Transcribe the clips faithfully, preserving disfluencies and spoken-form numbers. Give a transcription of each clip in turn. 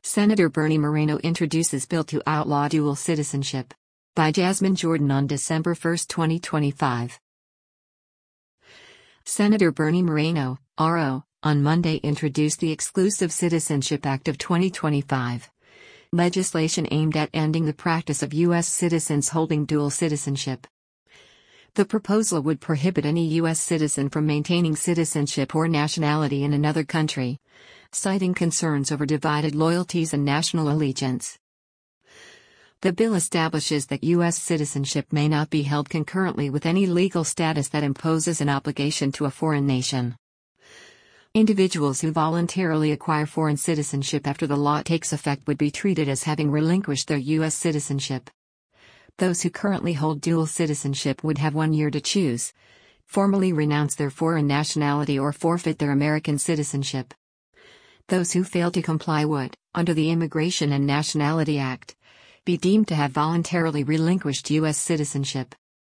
Senator Bernie Moreno introduces bill to outlaw dual citizenship. By Jasmine Jordan on December first, twenty twenty-five. Senator Bernie Moreno, R O, on Monday introduced the Exclusive Citizenship Act of twenty twenty-five. Legislation aimed at ending the practice of U S citizens holding dual citizenship. The proposal would prohibit any U S citizen from maintaining citizenship or nationality in another country, citing concerns over divided loyalties and national allegiance. The bill establishes that U S citizenship may not be held concurrently with any legal status that imposes an obligation to a foreign nation. Individuals who voluntarily acquire foreign citizenship after the law takes effect would be treated as having relinquished their U S citizenship. Those who currently hold dual citizenship would have one year to choose: formally renounce their foreign nationality or forfeit their American citizenship. Those who fail to comply would, under the Immigration and Nationality Act, be deemed to have voluntarily relinquished U S citizenship.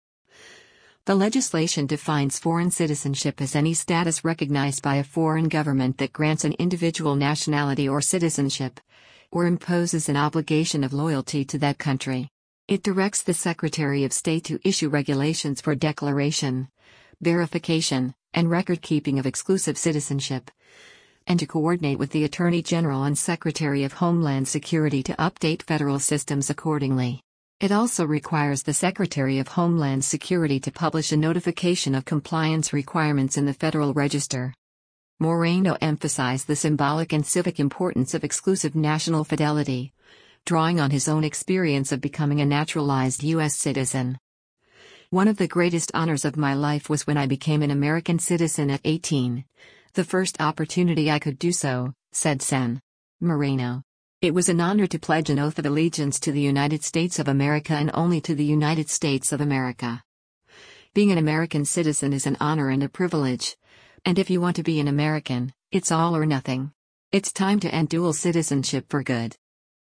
The legislation defines foreign citizenship as any status recognized by a foreign government that grants an individual nationality or citizenship, or imposes an obligation of loyalty to that country. It directs the Secretary of State to issue regulations for declaration, verification, and record-keeping of exclusive citizenship, and to coordinate with the Attorney General and Secretary of Homeland Security to update federal systems accordingly. It also requires the Secretary of Homeland Security to publish a notification of compliance requirements in the Federal Register. Moreno emphasized the symbolic and civic importance of exclusive national fidelity, drawing on his own experience of becoming a naturalized U S citizen. "One of the greatest honors of my life was when I became an American citizen at eighteen, the first opportunity I could do so," said Sen. Moreno. "It was an honor to pledge an oath of allegiance to the United States of America and only to the United States of America. Being an American citizen is an honor and a privilege. And if you want to be an American, it's all or nothing. It's time to end dual citizenship for good."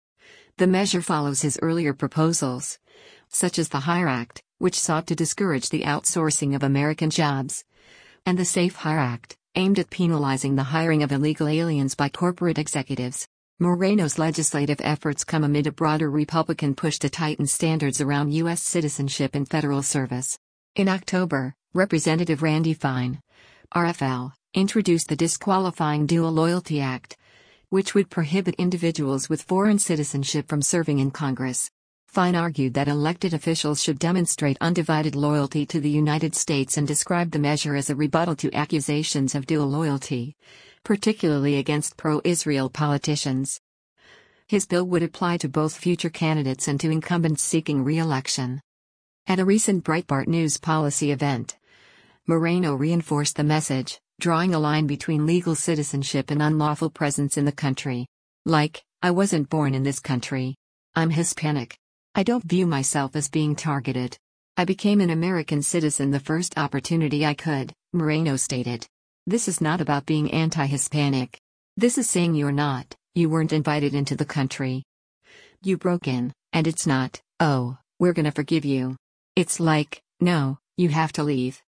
The measure follows his earlier proposals, such as the HIRE Act, which sought to discourage the outsourcing of American jobs, and the Safe Hire Act, aimed at penalizing the hiring of illegal aliens by corporate executives. Moreno's legislative efforts come amid a broader Republican push to tighten standards around U S citizenship and federal service. In October, Representative Randy Fine, R F L, introduced the Disqualifying Dual Loyalty Act, which would prohibit individuals with foreign citizenship from serving in Congress. Fine argued that elected officials should demonstrate undivided loyalty to the United States and described the measure as a rebuttal to accusations of dual loyalty, particularly against pro-Israel politicians. His bill would apply to both future candidates and to incumbents seeking re-election. At a recent Breitbart News policy event, Moreno reinforced the message, drawing a line between legal citizenship and unlawful presence in the country. Like, "I wasn't born in this country. I'm Hispanic. I don't view myself as being targeted. I became an American citizen the first opportunity I could," Moreno stated. "This is not about being anti-Hispanic. This is saying you're not, you weren't invited into the country. You broke in, and it's not, oh, we're gonna forgive you. It's like, no, you have to leave."